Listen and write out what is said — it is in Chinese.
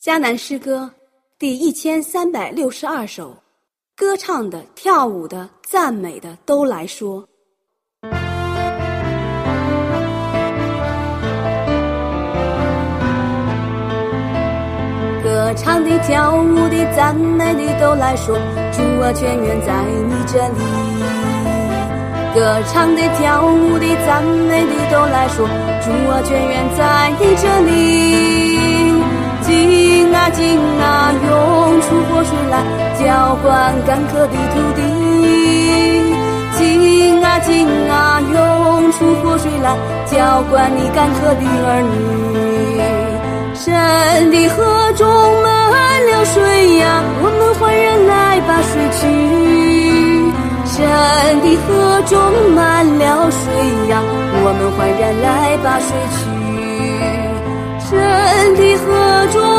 迦南诗歌第1362首，歌唱的、跳舞的、赞美的都来说。歌唱的、跳舞的、赞美的都来说，主啊，全愿在你这里。歌唱的、跳舞的、赞美的都来说，主啊，全愿在你这里。进啊进啊，涌出活水来，浇灌干渴的土地。进啊进啊，涌出活水来，浇灌你干渴的儿女。神的河中满了水呀，我们欢然来把水取。神的河中满了水呀，我们欢然来把水取。神的河中